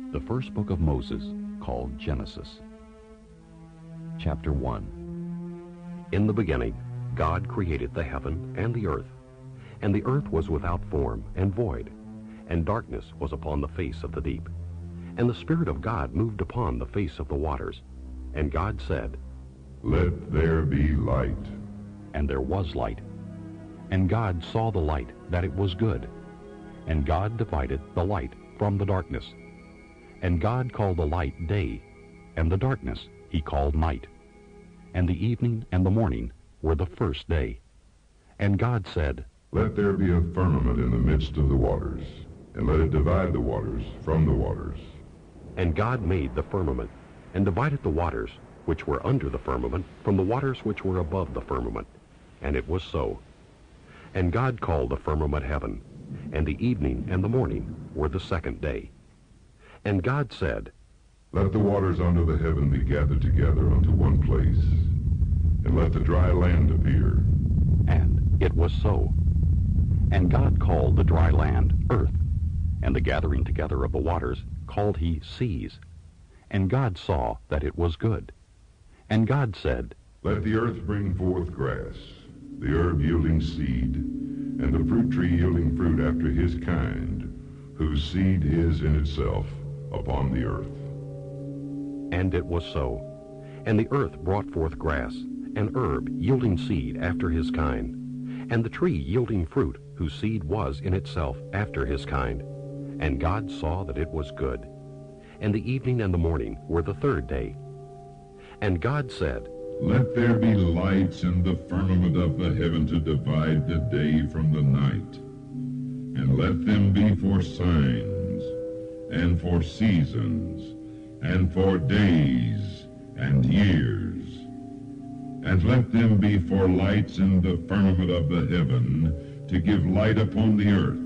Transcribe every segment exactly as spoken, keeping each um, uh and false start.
The first book of Moses, called Genesis. Chapter one. In the beginning, God created the heaven and the earth. And the earth was without form and void, and darkness was upon the face of the deep. And the Spirit of God moved upon the face of the waters. And God said, Let there be light. And there was light. And God saw the light, that it was good. And God divided the light from the darkness. And God called the light day, and the darkness he called night. And the evening and the morning were the first day. And God said, Let there be a firmament in the midst of the waters, and let it divide the waters from the waters. And God made the firmament, and divided the waters which were under the firmament from the waters which were above the firmament. And it was so. And God called the firmament heaven, and the evening and the morning were the second day. And God said, Let the waters under the heaven be gathered together unto one place, and let the dry land appear. And it was so. And God called the dry land earth, and the gathering together of the waters called he seas. And God saw that it was good. And God said, Let the earth bring forth grass, the herb yielding seed, and the fruit tree yielding fruit after his kind, whose seed is in itself upon the earth. And it was so. And the earth brought forth grass, and herb yielding seed after his kind, and the tree yielding fruit, whose seed was in itself after his kind. And God saw that it was good. And the evening and the morning were the third day. And God said, Let there be lights in the firmament of the heaven to divide the day from the night, and let them be for signs, and for seasons, and for days and years. And let them be for lights in the firmament of the heaven, to give light upon the earth.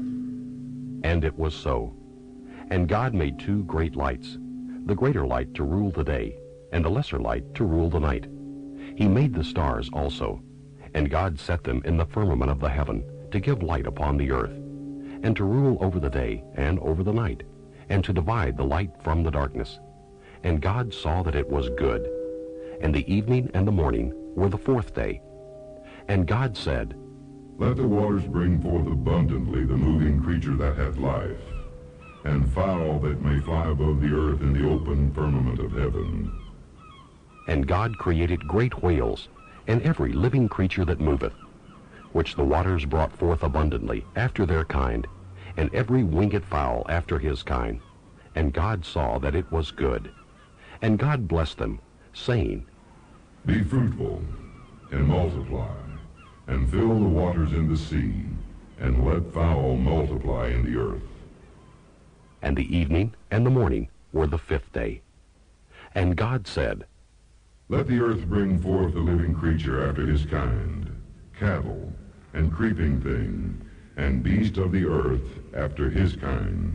And it was so. And God made two great lights, the greater light to rule the day, and the lesser light to rule the night. He made the stars also, and God set them in the firmament of the heaven, to give light upon the earth, and to rule over the day and over the night, and to divide the light from the darkness. And God saw that it was good. And the evening and the morning were the fourth day. And God said, Let the waters bring forth abundantly the moving creature that hath life, and fowl that may fly above the earth in the open firmament of heaven. And God created great whales, and every living creature that moveth, which the waters brought forth abundantly after their kind, and every winged fowl after his kind. And God saw that it was good. And God blessed them, saying, Be fruitful, and multiply, and fill the waters in the sea, and let fowl multiply in the earth. And the evening and the morning were the fifth day. And God said, Let the earth bring forth a living creature after his kind, cattle, and creeping thing, and beast of the earth after his kind.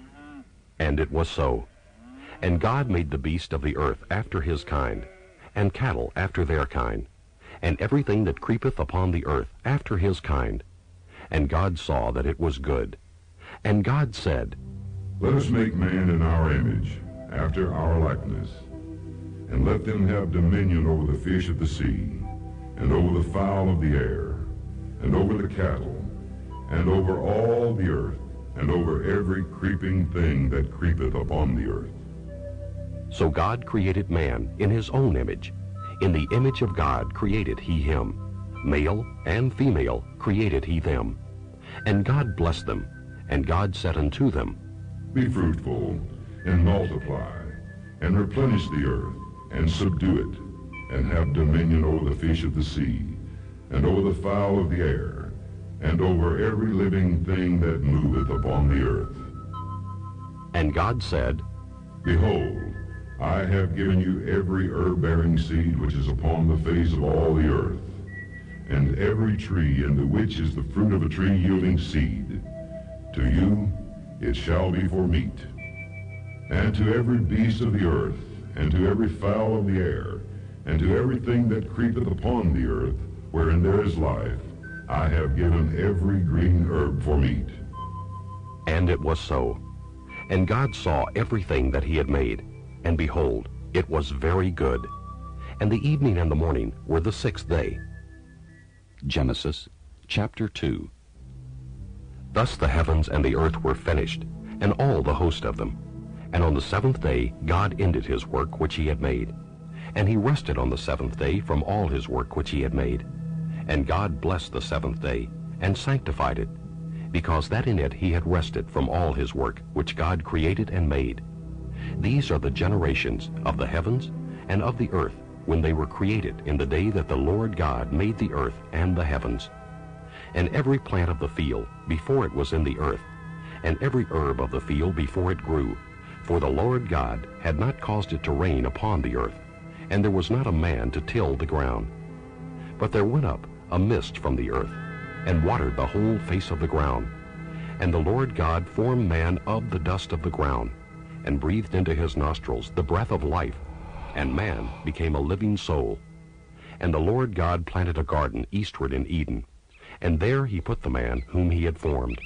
And it was so. And God made the beast of the earth after his kind, and cattle after their kind, and everything that creepeth upon the earth after his kind. And God saw that it was good. And God said, Let us make man in our image, after our likeness, and let them have dominion over the fish of the sea, and over the fowl of the air, and over the cattle, and over all the earth, and over every creeping thing that creepeth upon the earth. So God created man in his own image. In the image of God created he him. Male and female created he them. And God blessed them. And God said unto them, Be fruitful, and multiply, and replenish the earth, and subdue it, and have dominion over the fish of the sea, and over the fowl of the air, and over every living thing that moveth upon the earth. And God said, Behold, I have given you every herb-bearing seed which is upon the face of all the earth, and every tree in the which is the fruit of a tree yielding seed. To you it shall be for meat. And to every beast of the earth, and to every fowl of the air, and to everything that creepeth upon the earth, wherein there is life, I have given every green herb for meat. And it was so. And God saw everything that he had made, and behold, it was very good. And the evening and the morning were the sixth day. Genesis chapter two. Thus the heavens and the earth were finished, and all the host of them. And on the seventh day God ended his work which he had made. And he rested on the seventh day from all his work which he had made. And God blessed the seventh day, and sanctified it, because that in it he had rested from all his work which God created and made. These are the generations of the heavens and of the earth when they were created in the day that the Lord God made the earth and the heavens. And every plant of the field before it was in the earth, and every herb of the field before it grew, for the Lord God had not caused it to rain upon the earth, and there was not a man to till the ground. But there went up a mist from the earth, and watered the whole face of the ground. And the Lord God formed man of the dust of the ground, and breathed into his nostrils the breath of life, and man became a living soul. And the Lord God planted a garden eastward in Eden, and there he put the man whom he had formed.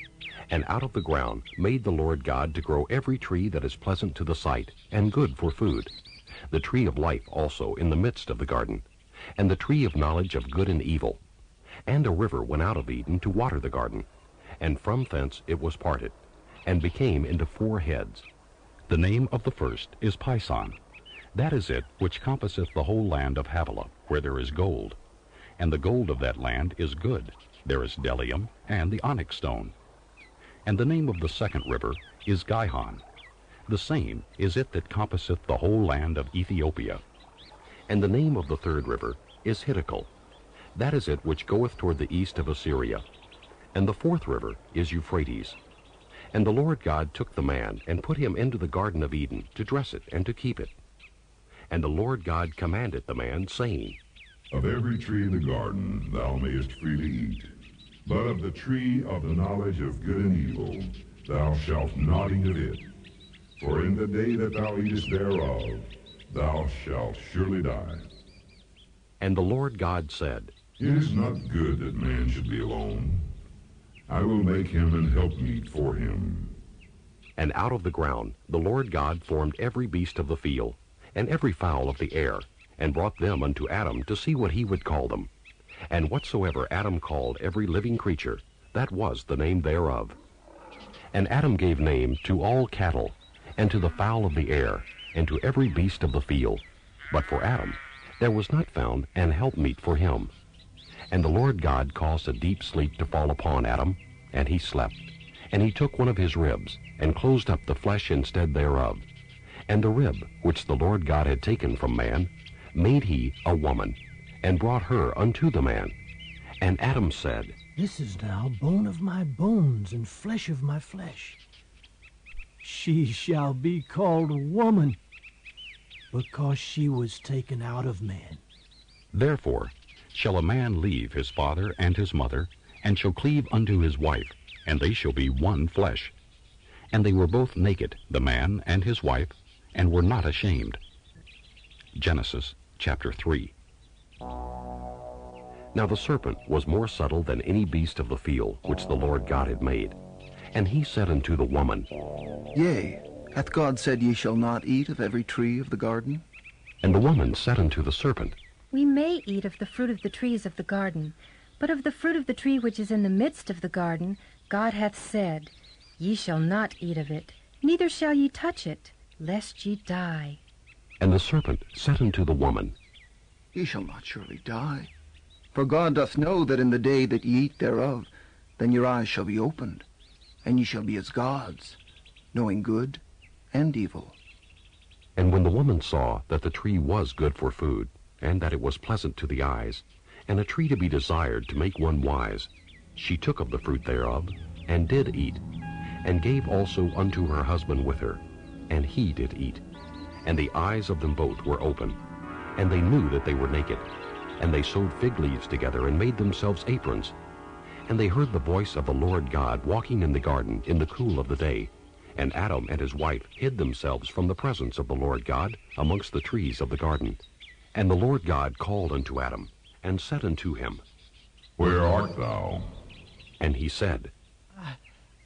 And out of the ground made the Lord God to grow every tree that is pleasant to the sight, and good for food, the tree of life also in the midst of the garden, and the tree of knowledge of good and evil. And a river went out of Eden to water the garden, and from thence it was parted, and became into four heads. The name of the first is Pison. That is it which compasseth the whole land of Havilah, where there is gold. And the gold of that land is good. There is bdellium and the onyx stone. And the name of the second river is Gihon. The same is it that compasseth the whole land of Ethiopia. And the name of the third river is Hiddekel. That is it which goeth toward the east of Assyria. And the fourth river is Euphrates. And the Lord God took the man, and put him into the garden of Eden, to dress it and to keep it. And the Lord God commanded the man, saying, Of every tree in the garden thou mayest freely eat, but of the tree of the knowledge of good and evil thou shalt not eat of it. For in the day that thou eatest thereof thou shalt surely die. And the Lord God said, It is not good that man should be alone. I will make him an helpmeet for him. And out of the ground the Lord God formed every beast of the field, and every fowl of the air, and brought them unto Adam to see what he would call them. And whatsoever Adam called every living creature, that was the name thereof. And Adam gave name to all cattle, and to the fowl of the air, and to every beast of the field. But for Adam there was not found an helpmeet for him. And the Lord God caused a deep sleep to fall upon Adam, and he slept. And he took one of his ribs, and closed up the flesh instead thereof. And the rib which the Lord God had taken from man made he a woman, and brought her unto the man. And Adam said, This is now bone of my bones, and flesh of my flesh. She shall be called woman, because she was taken out of man. Therefore shall a man leave his father and his mother, and shall cleave unto his wife, and they shall be one flesh. And they were both naked, the man and his wife, and were not ashamed. Genesis chapter three. Now the serpent was more subtle than any beast of the field which the Lord God had made. And he said unto the woman, Yea, hath God said, Ye shall not eat of every tree of the garden? And the woman said unto the serpent, We may eat of the fruit of the trees of the garden, but of the fruit of the tree which is in the midst of the garden, God hath said, Ye shall not eat of it, neither shall ye touch it, lest ye die. And the serpent said unto the woman, Ye shall not surely die. For God doth know that in the day that ye eat thereof, then your eyes shall be opened, and ye shall be as gods, knowing good and evil. And when the woman saw that the tree was good for food, and that it was pleasant to the eyes, and a tree to be desired to make one wise, she took of the fruit thereof, and did eat, and gave also unto her husband with her, and he did eat. And the eyes of them both were open, and they knew that they were naked. And they sewed fig leaves together, and made themselves aprons. And they heard the voice of the Lord God walking in the garden in the cool of the day. And Adam and his wife hid themselves from the presence of the Lord God amongst the trees of the garden. And the Lord God called unto Adam, and said unto him, Where art thou? And he said, I,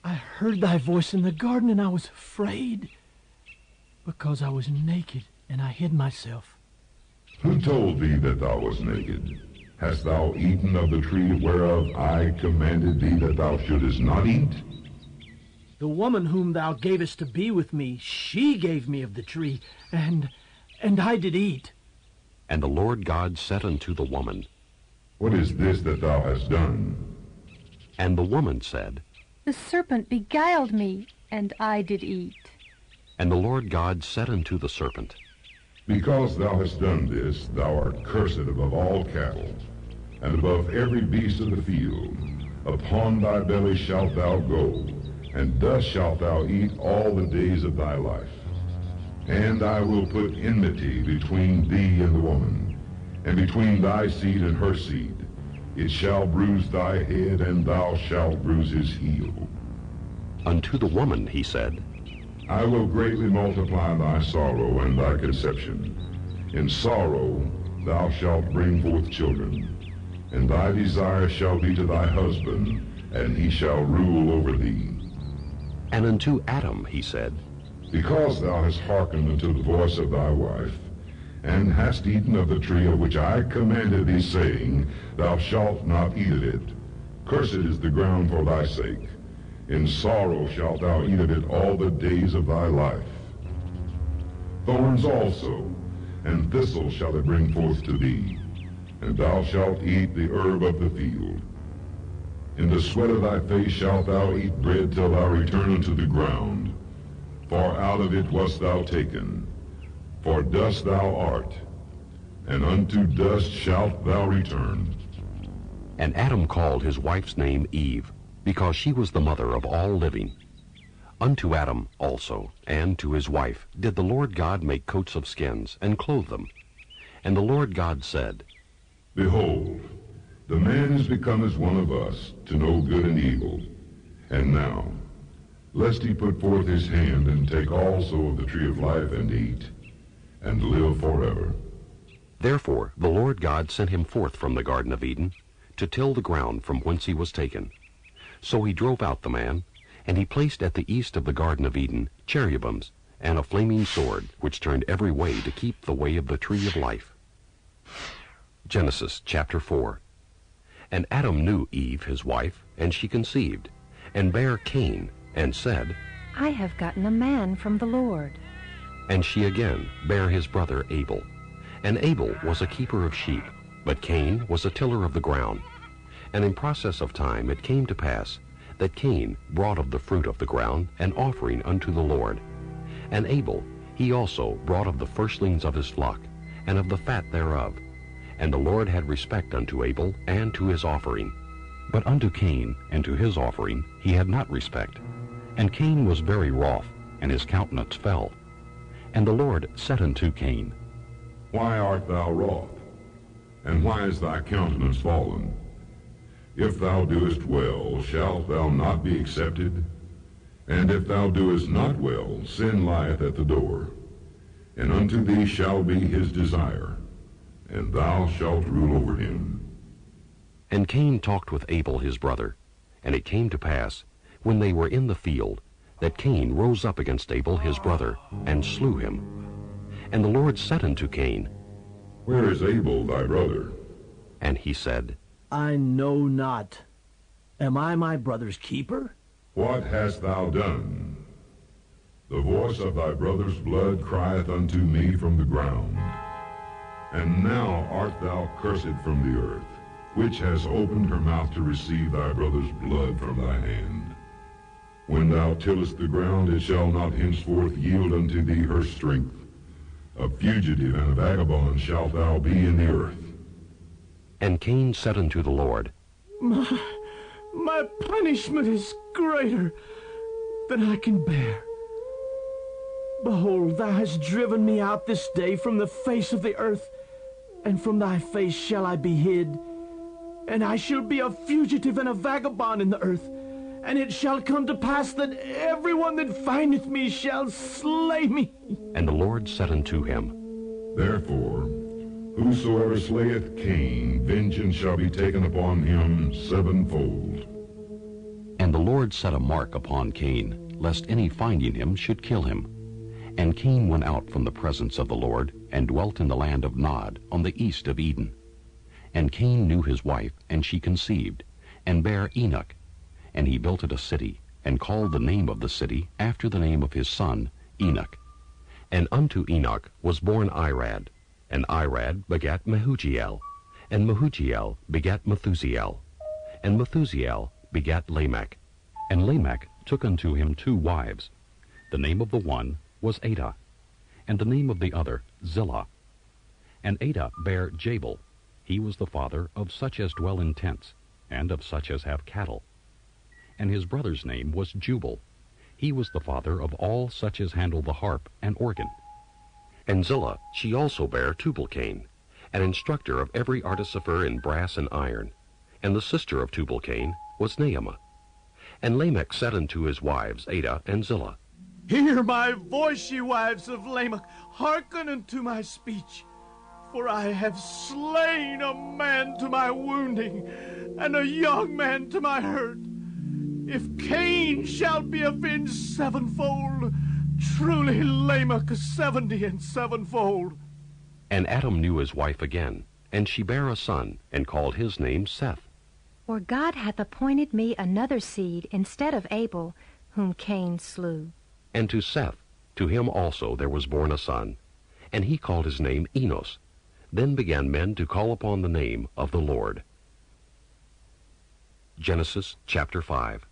I heard thy voice in the garden, and I was afraid, because I was naked, and I hid myself. Who told thee that thou wast naked? Hast thou eaten of the tree whereof I commanded thee that thou shouldest not eat? The woman whom thou gavest to be with me, she gave me of the tree, and and I did eat. And the Lord God said unto the woman, What is this that thou hast done? And the woman said, The serpent beguiled me, and I did eat. And the Lord God said unto the serpent, Because thou hast done this, thou art cursed above all cattle, and above every beast of the field. Upon thy belly shalt thou go, and dust shalt thou eat all the days of thy life. And I will put enmity between thee and the woman, and between thy seed and her seed. It shall bruise thy head, and thou shalt bruise his heel. Unto the woman he said, I will greatly multiply thy sorrow and thy conception. In sorrow thou shalt bring forth children, and thy desire shall be to thy husband, and he shall rule over thee. And unto Adam he said, Because thou hast hearkened unto the voice of thy wife, and hast eaten of the tree of which I commanded thee, saying, Thou shalt not eat of it. Cursed is the ground for thy sake. In sorrow shalt thou eat of it all the days of thy life. Thorns also, and thistles shall it bring forth to thee, and thou shalt eat the herb of the field. In the sweat of thy face shalt thou eat bread till thou return unto the ground. For out of it wast thou taken, for dust thou art, and unto dust shalt thou return. And Adam called his wife's name Eve, because she was the mother of all living. Unto Adam also, and to his wife, did the Lord God make coats of skins, and clothe them. And the Lord God said, Behold, the man is become as one of us, to know good and evil. And now, lest he put forth his hand, and take also of the tree of life, and eat, and live forever. Therefore the Lord God sent him forth from the Garden of Eden, to till the ground from whence he was taken. So he drove out the man, and he placed at the east of the Garden of Eden cherubims, and a flaming sword, which turned every way to keep the way of the tree of life. Genesis chapter four. And Adam knew Eve his wife, and she conceived, and bare Cain, and said, I have gotten a man from the Lord. And she again bare his brother Abel. And Abel was a keeper of sheep, but Cain was a tiller of the ground. And in process of time it came to pass that Cain brought of the fruit of the ground an offering unto the Lord. And Abel he also brought of the firstlings of his flock, and of the fat thereof. And the Lord had respect unto Abel and to his offering. But unto Cain and to his offering he had not respect. And Cain was very wroth, and his countenance fell. And the Lord said unto Cain, Why art thou wroth? And why is thy countenance fallen? If thou doest well, shalt thou not be accepted? And if thou doest not well, sin lieth at the door. And unto thee shall be his desire, and thou shalt rule over him. And Cain talked with Abel his brother. And it came to pass, when they were in the field, that Cain rose up against Abel his brother, and slew him. And the Lord said unto Cain, Where is Abel thy brother? And he said, I know not. Am I my brother's keeper? What hast thou done? The voice of thy brother's blood crieth unto me from the ground. And now art thou cursed from the earth, which has opened her mouth to receive thy brother's blood from thy hand. When thou tillest the ground, it shall not henceforth yield unto thee her strength. A fugitive and a vagabond shalt thou be in the earth. And Cain said unto the Lord, My, my punishment is greater than I can bear. Behold, thou hast driven me out this day from the face of the earth, and from thy face shall I be hid. And I shall be a fugitive and a vagabond in the earth. And it shall come to pass that everyone that findeth me shall slay me. And the Lord said unto him, Therefore, whosoever slayeth Cain, vengeance shall be taken upon him sevenfold. And And the Lord set a mark upon Cain, lest any finding him should kill him. And Cain went out from the presence of the Lord, and dwelt in the land of Nod, on the east of Eden. And Cain knew his wife, and she conceived, and bare Enoch. And he built it a city, and called the name of the city after the name of his son, Enoch. And unto Enoch was born Irad, and Irad begat Mehujael, and Mehujael begat Methusael, and Methusael begat Lamech. And Lamech took unto him two wives. The name of the one was Adah, and the name of the other Zillah. And Adah bare Jabal. He was the father of such as dwell in tents, and of such as have cattle. And his brother's name was Jubal. He was the father of all such as handle the harp and organ. And Zillah, she also bare Tubal-Cain, an instructor of every artificer in brass and iron. And the sister of Tubal-Cain was Naamah. And Lamech said unto his wives Adah and Zillah, Hear my voice, ye wives of Lamech, hearken unto my speech. For I have slain a man to my wounding, and a young man to my hurt. If Cain shall be avenged sevenfold, truly Lamech seventy and sevenfold. And Adam knew his wife again, and she bare a son, and called his name Seth. For God hath appointed me another seed instead of Abel, whom Cain slew. And to Seth, to him also there was born a son, and he called his name Enos. Then began men to call upon the name of the Lord. Genesis chapter five.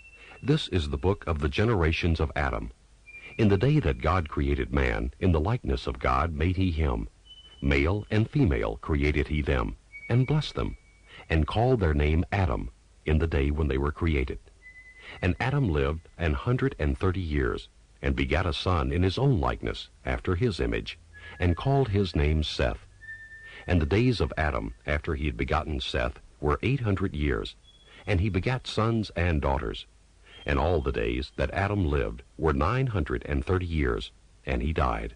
This is the book of the generations of Adam. In the day that God created man, in the likeness of God made he him. Male and female created he them, and blessed them, and called their name Adam, in the day when they were created. And Adam lived an hundred and thirty years, and begat a son in his own likeness, after his image, and called his name Seth. And the days of Adam, after he had begotten Seth, were eight hundred years, and he begat sons and daughters. And all the days that Adam lived were nine hundred and thirty years, and he died.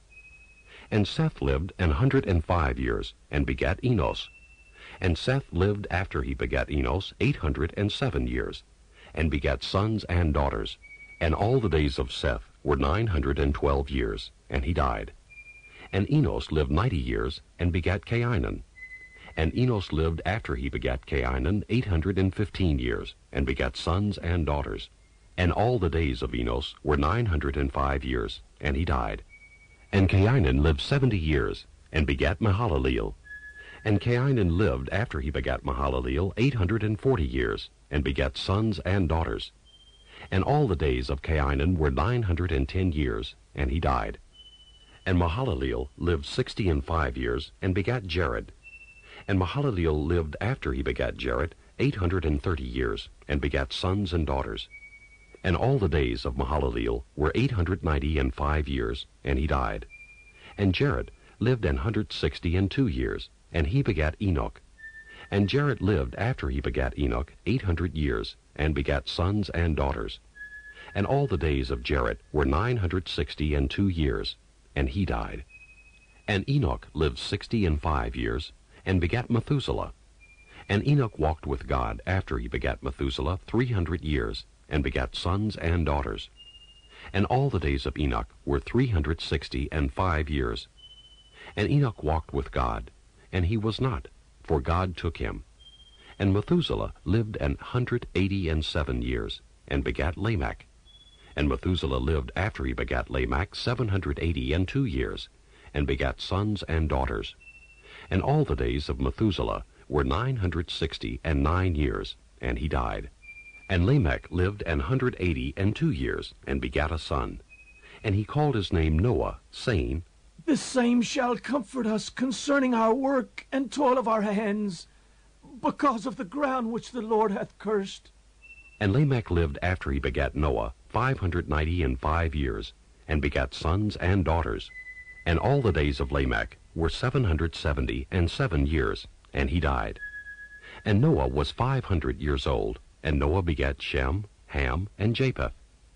And Seth lived an hundred and five years, and begat Enos. And Seth lived after he begat Enos eight hundred and seven years, and begat sons and daughters. And all the days of Seth were nine hundred and twelve years, and he died. And Enos lived ninety years, and begat Cainan. And Enos lived after he begat Cainan eight hundred and fifteen years, and begat sons and daughters. And all the days of Enos were nine hundred and five years, and he died. And Cainan lived seventy years, and begat Mahalaleel. And Cainan lived after he begat Mahalaleel eight hundred and forty years, and begat sons and daughters. And all the days of Cainan were nine hundred and ten years, and he died. And Mahalaleel lived sixty and five years, and begat Jared. And Mahalaleel lived after he begat Jared eight hundred and thirty years, and begat sons and daughters. And all the days of Mahalaleel were eight hundred ninety and five years, and he died. And Jared lived an hundred sixty and two years, and he begat Enoch. And Jared lived after he begat Enoch eight hundred years, and begat sons and daughters. And all the days of Jared were nine hundred sixty and two years, and he died. And Enoch lived sixty and five years, and begat Methuselah. And Enoch walked with God after he begat Methuselah three hundred years, and begat sons and daughters. And all the days of Enoch were three hundred sixty and five years. And Enoch walked with God, and he was not, for God took him. And Methuselah lived an hundred eighty and seven years, and begat Lamech. And Methuselah lived after he begat Lamech seven hundred eighty and two years, and begat sons and daughters. And all the days of Methuselah were nine hundred sixty and nine years, and he died. And Lamech lived an hundred eighty and two years, and begat a son. And he called his name Noah, saying, The same shall comfort us concerning our work and toil of our hands, because of the ground which the Lord hath cursed. And Lamech lived after he begat Noah five hundred ninety and five years, and begat sons and daughters. And all the days of Lamech were seven hundred seventy and seven years, and he died. And Noah was five hundred years old, and Noah begat Shem, Ham, and Japheth.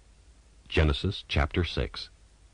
Genesis chapter six.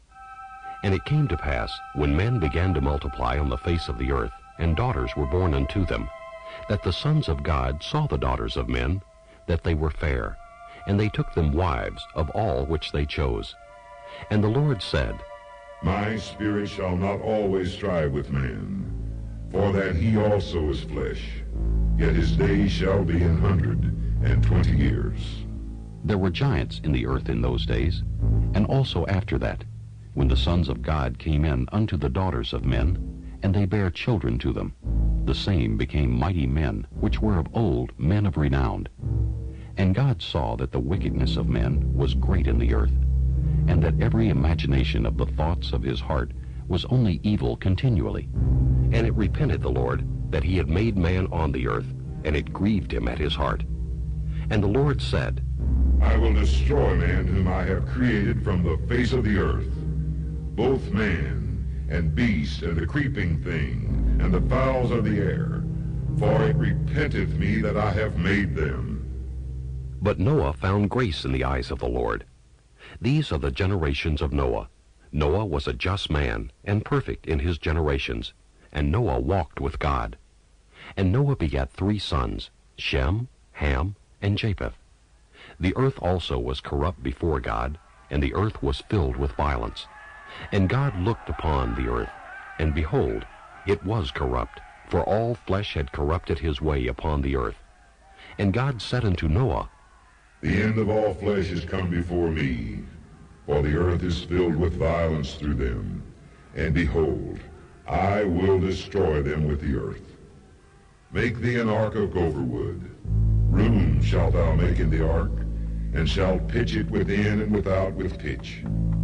And it came to pass, when men began to multiply on the face of the earth, and daughters were born unto them, that the sons of God saw the daughters of men, that they were fair, and they took them wives of all which they chose. And the Lord said, My spirit shall not always strive with man, for that he also is flesh, yet his days shall be an hundred and twenty years. There were giants in the earth in those days, and also after that, when the sons of God came in unto the daughters of men, and they bare children to them. The same became mighty men, which were of old men of renown. And God saw that the wickedness of men was great in the earth, and that every imagination of the thoughts of his heart was only evil continually. And it repented the Lord that he had made man on the earth, and it grieved him at his heart. And the Lord said, I will destroy man whom I have created from the face of the earth, both man and beast and the creeping thing and the fowls of the air, for it repenteth me that I have made them. But Noah found grace in the eyes of the Lord. These are the generations of Noah. Noah was a just man and perfect in his generations, and Noah walked with God. And Noah begat three sons, Shem, Ham, and Japheth. The earth also was corrupt before God, and the earth was filled with violence. And God looked upon the earth, and behold, it was corrupt, for all flesh had corrupted his way upon the earth. And God said unto Noah, The end of all flesh is come before me, for the earth is filled with violence through them. And behold, I will destroy them with the earth. Make thee an ark of gopher wood. Room shalt thou make in the ark, and shalt pitch it within and without with pitch.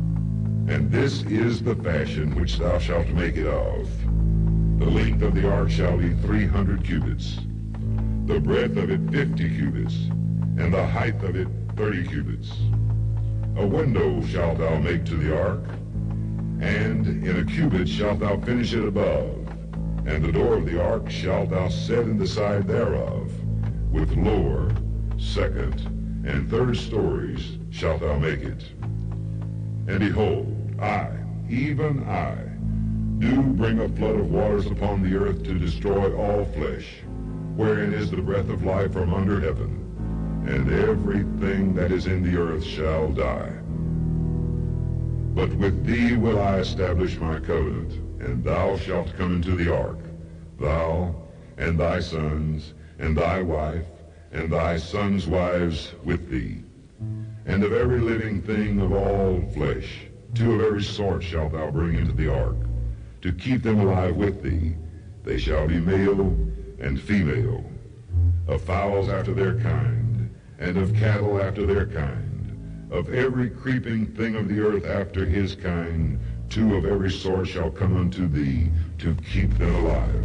And this is the fashion which thou shalt make it of. The length of the ark shall be three hundred cubits, the breadth of it fifty cubits, and the height of it thirty cubits. A window shalt thou make to the ark, and in a cubit shalt thou finish it above, and the door of the ark shalt thou set in the side thereof, with lower, second, and third stories shalt thou make it. And behold, I, even I, do bring a flood of waters upon the earth to destroy all flesh, wherein is the breath of life from under heaven, and everything that is in the earth shall die. But with thee will I establish my covenant, and thou shalt come into the ark, thou, and thy sons, and thy wife, and thy sons' wives with thee. And of every living thing of all flesh, two of every sort shalt thou bring into the ark, to keep them alive with thee. They shall be male and female, of fowls after their kind, and of cattle after their kind, of every creeping thing of the earth after his kind, two of every sort shall come unto thee, to keep them alive.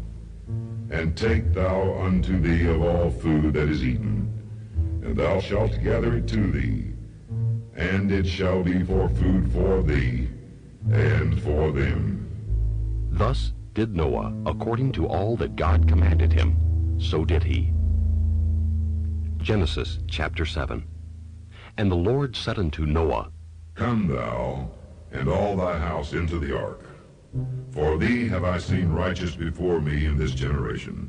And take thou unto thee of all food that is eaten, and thou shalt gather it to thee, and it shall be for food for thee, and for them. Thus did Noah according to all that God commanded him, so did he. Genesis chapter seven. And the Lord said unto Noah, Come thou, and all thy house into the ark. For thee have I seen righteous before me in this generation.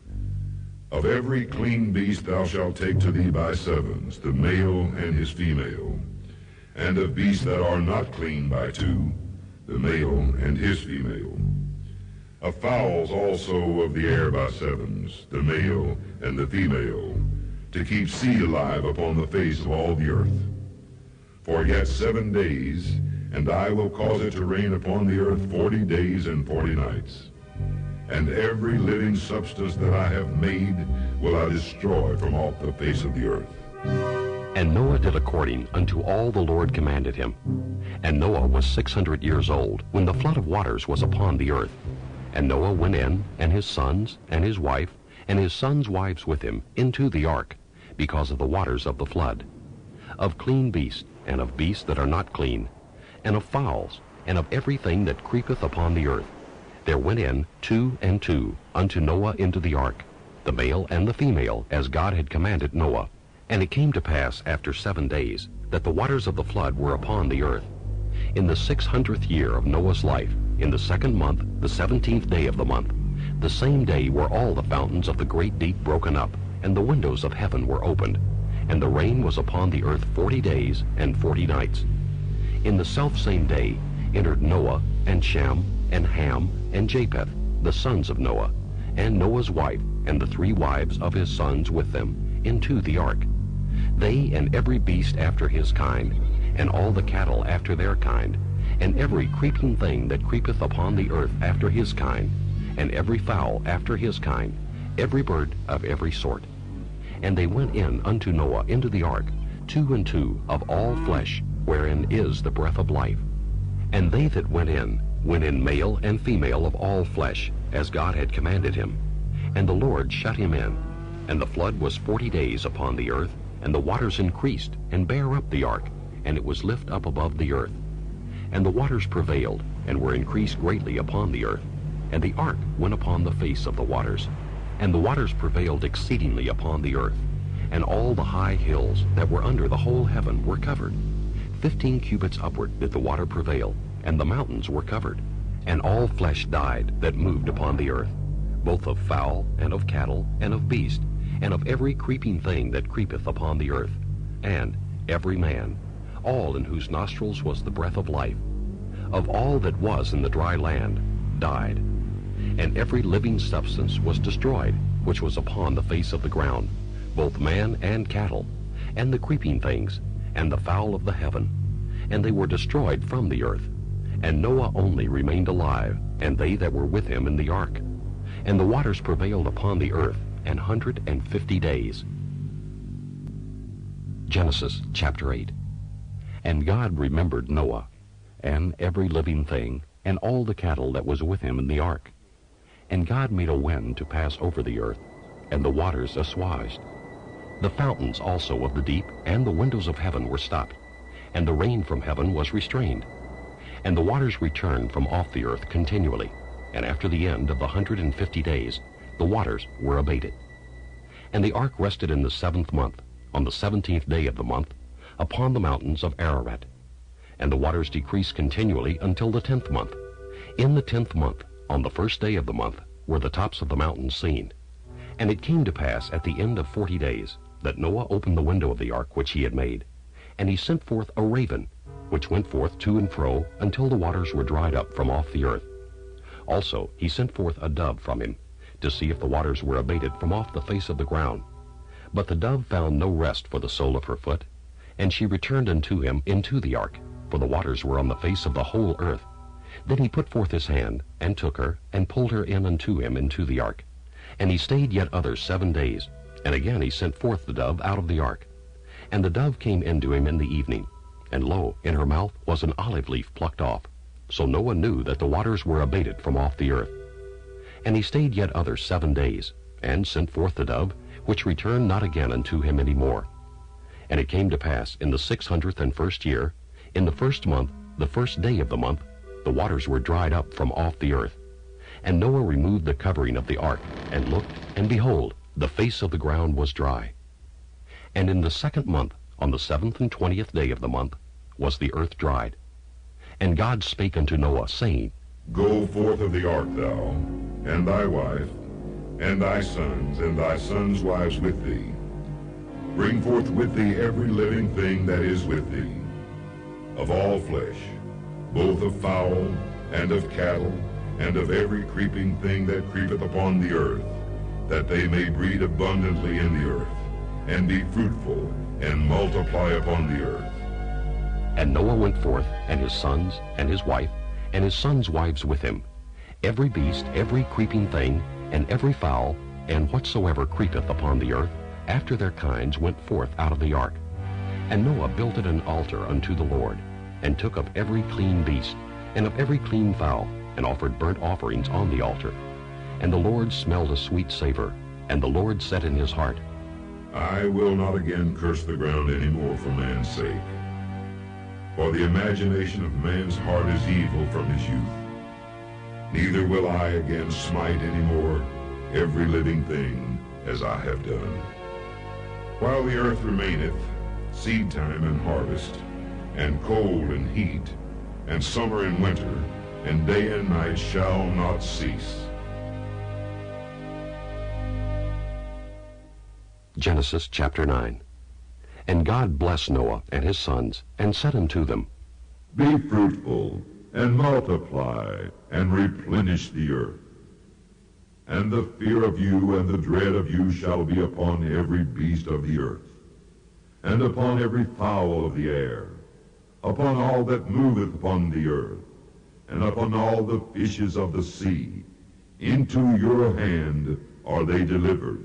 Of every clean beast thou shalt take to thee by sevens, the male and his female, and of beasts that are not clean by two, the male and his female. Of fowls also of the air by sevens, the male and the female, to keep seed alive upon the face of all the earth. For yet seven days, and I will cause it to rain upon the earth forty days and forty nights. And every living substance that I have made will I destroy from off the face of the earth. And Noah did according unto all the Lord commanded him. And Noah was six hundred years old, when the flood of waters was upon the earth. And Noah went in, and his sons, and his wife, and his sons' wives with him, into the ark, because of the waters of the flood. Of clean beasts, and of beasts that are not clean, and of fowls, and of everything that creepeth upon the earth. There went in two and two unto Noah into the ark, the male and the female, as God had commanded Noah. And it came to pass after seven days, that the waters of the flood were upon the earth. In the six hundredth year of Noah's life, in the second month, the seventeenth day of the month, the same day were all the fountains of the great deep broken up, and the windows of heaven were opened. And the rain was upon the earth forty days and forty nights. In the selfsame day entered Noah, and Shem, and Ham, and Japheth, the sons of Noah, and Noah's wife, and the three wives of his sons with them, into the ark. They and every beast after his kind, and all the cattle after their kind, and every creeping thing that creepeth upon the earth after his kind, and every fowl after his kind, every bird of every sort. And they went in unto Noah into the ark, two and two of all flesh, wherein is the breath of life. And they that went in, went in male and female of all flesh, as God had commanded him. And the Lord shut him in. And the flood was forty days upon the earth, and the waters increased, and bare up the ark, and it was lift up above the earth. And the waters prevailed, and were increased greatly upon the earth. And the ark went upon the face of the waters. And the waters prevailed exceedingly upon the earth. And all the high hills that were under the whole heaven were covered. Fifteen cubits upward did the water prevail, and the mountains were covered. And all flesh died that moved upon the earth, both of fowl, and of cattle, and of beast, and of every creeping thing that creepeth upon the earth, and every man, all in whose nostrils was the breath of life, of all that was in the dry land, died. And every living substance was destroyed, which was upon the face of the ground, both man and cattle, and the creeping things, and the fowl of the heaven, and they were destroyed from the earth. And Noah only remained alive, and they that were with him in the ark. And the waters prevailed upon the earth an hundred and fifty days. Genesis chapter eight. And God remembered Noah, and every living thing, and all the cattle that was with him in the ark. And God made a wind to pass over the earth, and the waters assuaged. The fountains also of the deep and the windows of heaven were stopped, and the rain from heaven was restrained. And the waters returned from off the earth continually, and after the end of the hundred and fifty days, the waters were abated. And the ark rested in the seventh month, on the seventeenth day of the month, upon the mountains of Ararat. And the waters decreased continually until the tenth month. In the tenth month, on the first day of the month, were the tops of the mountains seen. And it came to pass at the end of forty days, that Noah opened the window of the ark which he had made, and he sent forth a raven, which went forth to and fro until the waters were dried up from off the earth. Also he sent forth a dove from him, to see if the waters were abated from off the face of the ground. But the dove found no rest for the sole of her foot, and she returned unto him into the ark, for the waters were on the face of the whole earth. Then he put forth his hand, and took her, and pulled her in unto him into the ark. And he stayed yet other seven days, and again he sent forth the dove out of the ark. And the dove came into him in the evening, and lo, in her mouth was an olive leaf plucked off. So Noah knew that the waters were abated from off the earth. And he stayed yet other seven days, and sent forth the dove, which returned not again unto him any more. And it came to pass in the six hundredth and first year, in the first month, the first day of the month, the waters were dried up from off the earth. And Noah removed the covering of the ark, and looked, and behold, the face of the ground was dry. And in the second month, on the seventh and twentieth day of the month, was the earth dried. And God spake unto Noah, saying, Go forth of the ark, thou, and thy wife, and thy sons, and thy sons' wives with thee. Bring forth with thee every living thing that is with thee, of all flesh, both of fowl, and of cattle, and of every creeping thing that creepeth upon the earth, that they may breed abundantly in the earth, and be fruitful, and multiply upon the earth. And Noah went forth, and his sons, and his wife, and his sons' wives with him, every beast, every creeping thing, and every fowl, and whatsoever creepeth upon the earth, after their kinds went forth out of the ark. And Noah builded an altar unto the Lord, and took of every clean beast, and of every clean fowl, and offered burnt offerings on the altar. And the Lord smelled a sweet savor, and the Lord said in his heart, I will not again curse the ground any more for man's sake. For the imagination of man's heart is evil from his youth. Neither will I again smite any more every living thing as I have done. While the earth remaineth, seed time and harvest, and cold and heat, and summer and winter, and day and night shall not cease. Genesis chapter nine. And God blessed Noah and his sons, and said unto them, Be fruitful, and multiply, and replenish the earth. And the fear of you and the dread of you shall be upon every beast of the earth, and upon every fowl of the air, upon all that moveth upon the earth, and upon all the fishes of the sea. Into your hand are they delivered.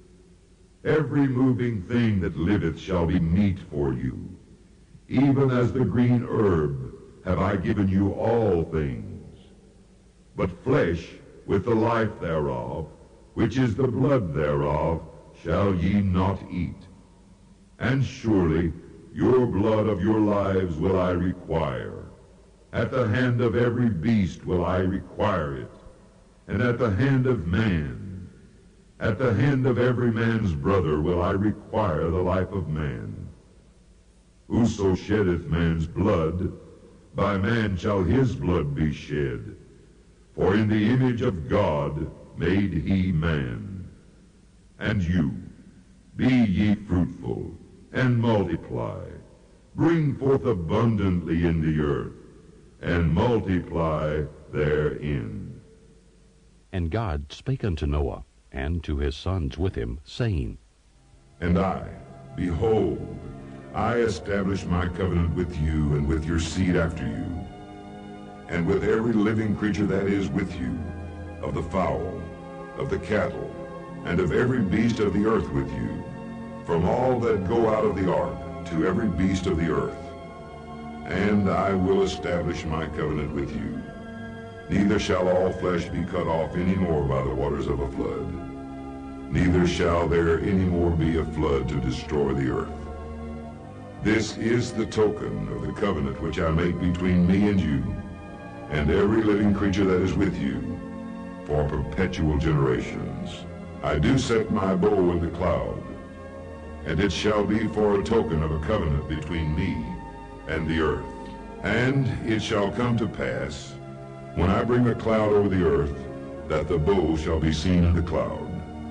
Every moving thing that liveth shall be meat for you. Even as the green herb have I given you all things. But flesh with the life thereof, which is the blood thereof, shall ye not eat. And surely your blood of your lives will I require. At the hand of every beast will I require it, and at the hand of man, at the hand of every man's brother will I require the life of man. Whoso sheddeth man's blood, by man shall his blood be shed. For in the image of God made he man. And you, be ye fruitful, and multiply. Bring forth abundantly in the earth, and multiply therein. And God spake unto Noah, and to his sons with him, saying, And I, behold, I establish my covenant with you and with your seed after you, and with every living creature that is with you, of the fowl, of the cattle, and of every beast of the earth with you, from all that go out of the ark to every beast of the earth. And I will establish my covenant with you. Neither shall all flesh be cut off any more by the waters of a flood. Neither shall there any more be a flood to destroy the earth. This is the token of the covenant which I make between me and you, and every living creature that is with you, for perpetual generations. I do set my bow in the cloud, and it shall be for a token of a covenant between me and the earth. And it shall come to pass, when I bring a cloud over the earth, that the bow shall be seen in the cloud.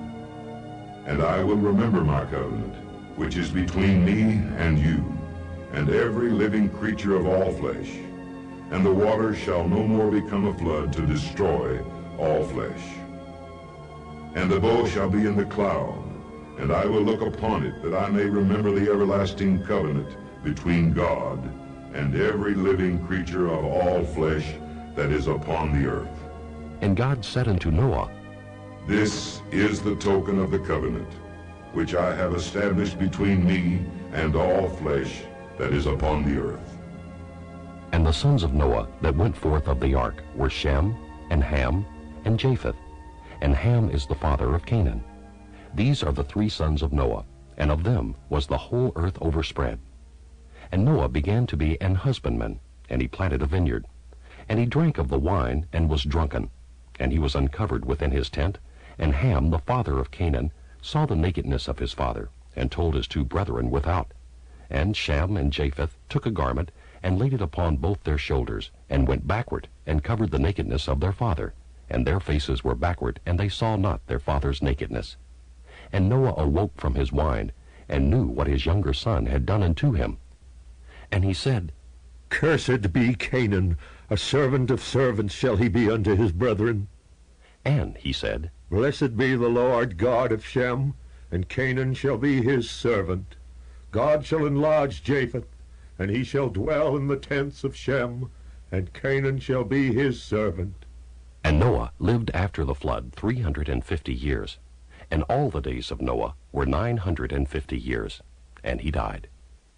And I will remember my covenant, which is between me and you, and every living creature of all flesh. And the waters shall no more become a flood to destroy all flesh. And the bow shall be in the cloud, and I will look upon it, that I may remember the everlasting covenant between God and every living creature of all flesh that is upon the earth. And God said unto Noah, This is the token of the covenant, which I have established between me and all flesh that is upon the earth. And the sons of Noah that went forth of the ark were Shem, and Ham, and Japheth. And Ham is the father of Canaan. These are the three sons of Noah, and of them was the whole earth overspread. And Noah began to be an husbandman, and he planted a vineyard. And he drank of the wine, and was drunken. And he was uncovered within his tent. And Ham, the father of Canaan, saw the nakedness of his father, and told his two brethren without. And Shem and Japheth took a garment, and laid it upon both their shoulders, and went backward, and covered the nakedness of their father. And their faces were backward, and they saw not their father's nakedness. And Noah awoke from his wine, and knew what his younger son had done unto him. And he said, Cursed be Canaan, a servant of servants shall he be unto his brethren. And he said, Blessed be the Lord God of Shem, and Canaan shall be his servant. God shall enlarge Japheth, and he shall dwell in the tents of Shem, and Canaan shall be his servant. And Noah lived after the flood three hundred and fifty years, and all the days of Noah were nine hundred and fifty years, and he died.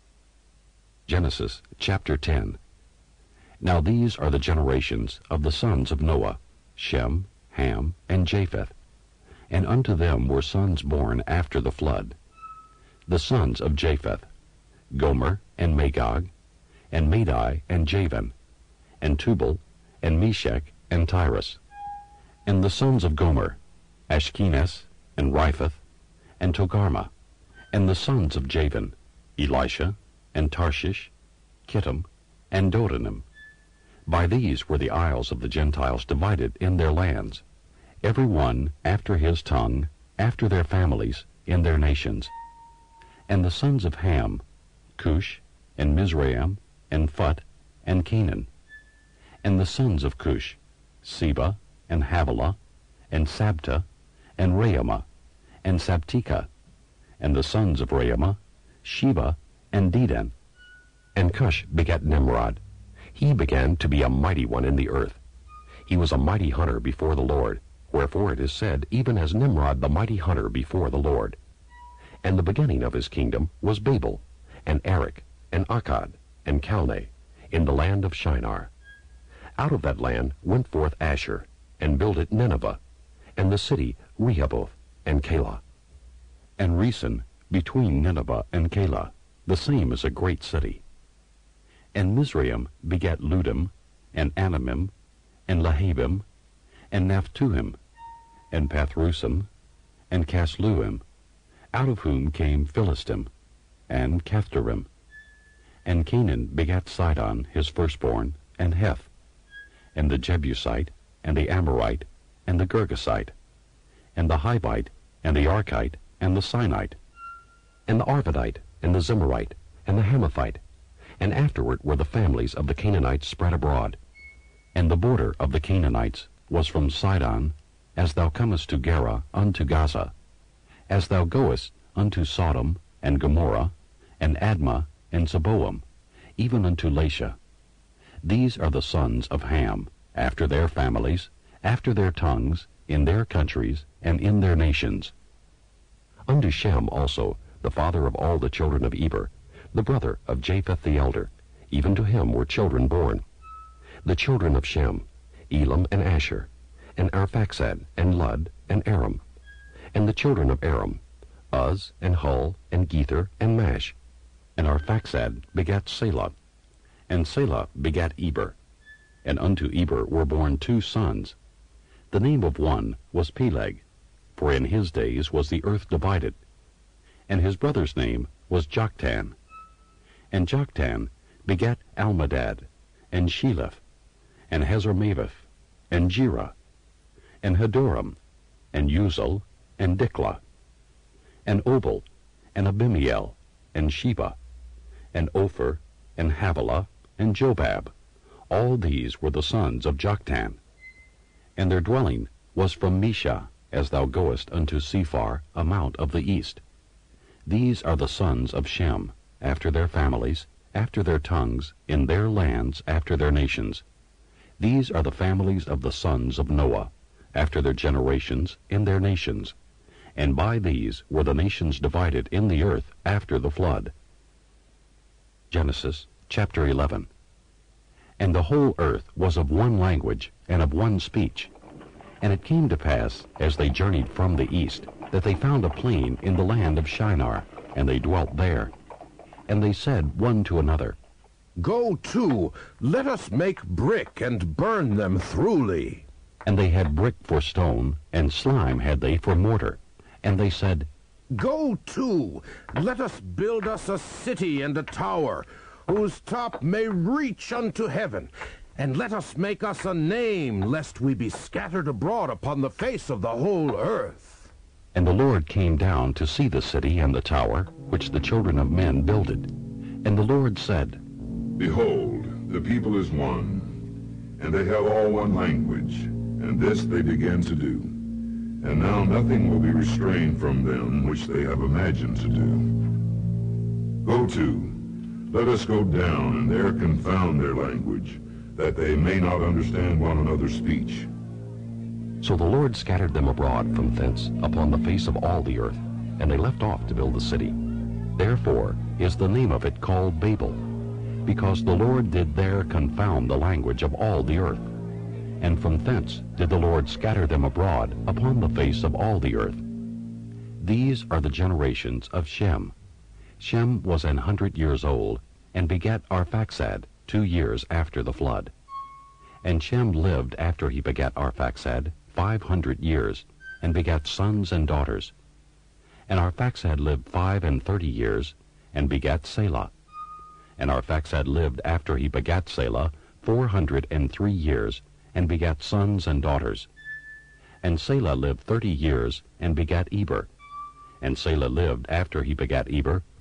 Genesis chapter ten. Now these are the generations of the sons of Noah, Shem, Ham, and Japheth. And unto them were sons born after the flood. The sons of Japheth, Gomer, and Magog, and Madai, and Javan, and Tubal, and Meshech, and Tyrus. And the sons of Gomer, Ashkenaz, and Riphath, and Togarmah. And the sons of Javan, Elisha, and Tarshish, Kittim, and Dodanim. By these were the isles of the Gentiles divided in their lands, every one after his tongue, after their families, in their nations. And the sons of Ham, Cush, and Mizraim, and Phut, and Canaan. And the sons of Cush, Seba, and Havilah, and Sabta, and Raamah, and Sabteka. And the sons of Raamah, Sheba, and Dedan. And Cush begat Nimrod. He began to be a mighty one in the earth. He was a mighty hunter before the Lord, wherefore it is said, even as Nimrod the mighty hunter before the Lord. And the beginning of his kingdom was Babel, and Erech, and Akkad, and Calneh, in the land of Shinar. Out of that land went forth Asher, and builded Nineveh, and the city Rehoboth, and Calah. And Resen, between Nineveh and Calah, the same is a great city. And Mizraim begat Ludim, and Anamim, and Lahabim, and Naphtuhim, and Pathrusim, and Casluhim, out of whom came Philistim, and Caphtorim. And Canaan begat Sidon his firstborn, and Heth, and the Jebusite, and the Amorite, and the Girgasite, and the Hivite, and the Archite, and the Sinite, and the Arvadite, and the Zemarite, and the Hamathite. And afterward were the families of the Canaanites spread abroad. And the border of the Canaanites was from Sidon, as thou comest to Gera unto Gaza, as thou goest unto Sodom, and Gomorrah, and Admah, and Zeboam, even unto Lasha. These are the sons of Ham, after their families, after their tongues, in their countries, and in their nations. Unto Shem also, the father of all the children of Eber, the brother of Japheth the elder, even to him were children born. The children of Shem, Elam and Asher, and Arphaxad, and Lud, and Aram. And the children of Aram, Uz, and Hul, and Gether, and Mash. And Arphaxad begat Selah, and Selah begat Eber. And unto Eber were born two sons. The name of one was Peleg, for in his days was the earth divided. And his brother's name was Joktan. And Joktan begat Almadad, and Sheleph, and Hazarmaveth, and Jerah, and Hadoram, and Uzal, and Diklah, and Obal, and Abimiel, and Sheba, and Ophir, and Havilah, and Jobab. All these were the sons of Joktan. And their dwelling was from Mesha, as thou goest unto Sephar, a mount of the east. These are the sons of Shem, after their families, after their tongues, in their lands, after their nations. These are the families of the sons of Noah, after their generations, in their nations. And by these were the nations divided in the earth after the flood. Genesis chapter eleven. And the whole earth was of one language and of one speech. And it came to pass, as they journeyed from the east, that they found a plain in the land of Shinar, and they dwelt there. And they said one to another, Go to, let us make brick and burn them throughly. And they had brick for stone, and slime had they for mortar. And they said, Go to, let us build us a city and a tower, whose top may reach unto heaven. And let us make us a name, lest we be scattered abroad upon the face of the whole earth. And the Lord came down to see the city and the tower, which the children of men builded. And the Lord said, Behold, the people is one, and they have all one language, and this they began to do. And now nothing will be restrained from them which they have imagined to do. Go to, let us go down, and there confound their language, that they may not understand one another's speech. So the Lord scattered them abroad from thence upon the face of all the earth, and they left off to build the city. Therefore is the name of it called Babel, because the Lord did there confound the language of all the earth. And from thence did the Lord scatter them abroad upon the face of all the earth. These are the generations of Shem. Shem was an hundred years old, and begat Arphaxad two years after the flood. And Shem lived after he begat Arphaxad five hundred years, and begat sons and daughters. And Arphaxad lived five and thirty years, and begat Selah. And Arphaxad lived after he begat Selah four hundred and three years, and begat sons and daughters. And Selah lived thirty years, and begat Eber. And Selah lived after he begat Eber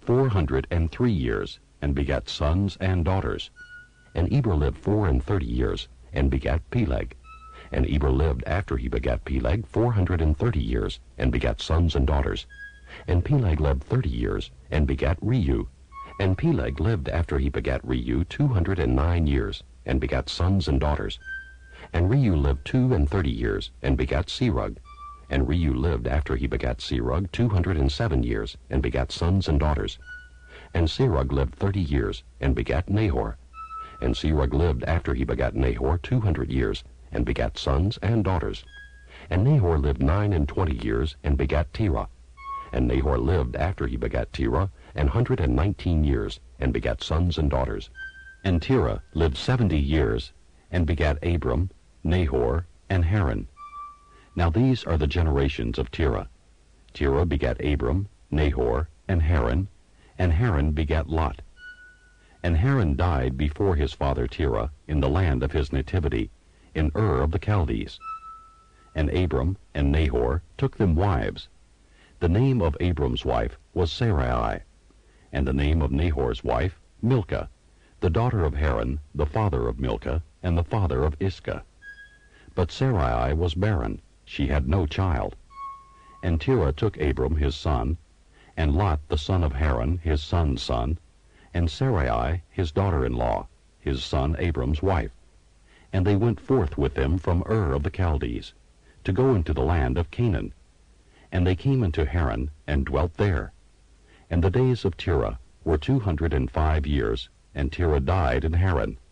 four hundred and three years, and begat sons and daughters. And Eber lived four and thirty years, and begat Peleg. And Eber lived after he begat Peleg four hundred and thirty years, and begat sons and daughters. And Peleg lived thirty years, and begat Reu. And Peleg lived after he begat Reu two hundred and nine years, and begat sons and daughters. And Reu lived two and thirty years, and begat Serug. And Reu lived after he begat Serug two hundred and seven years, and begat sons and daughters. And Serug lived thirty years, and begat Nahor. And Serug lived after he begat Nahor two hundred years, and begat sons and daughters. And Nahor lived nine and twenty years, and begat Terah. And Nahor lived after he begat Terah an hundred and nineteen years, and begat sons and daughters. And Terah lived seventy years, and begat Abram, Nahor, and Haran. Now these are the generations of Terah. Terah begat Abram, Nahor, and Haran, and Haran begat Lot. And Haran died before his father Terah in the land of his nativity, in Ur of the Chaldees. And Abram and Nahor took them wives. The name of Abram's wife was Sarai, and the name of Nahor's wife Milcah, the daughter of Haran, the father of Milcah, and the father of Iscah. But Sarai was barren, she had no child. And Terah took Abram his son, and Lot the son of Haran his son's son, and Sarai his daughter-in-law, his son Abram's wife. And they went forth with them from Ur of the Chaldees, to go into the land of Canaan. And they came into Haran, and dwelt there. And the days of Terah were two hundred and five years, and Terah died in Haran.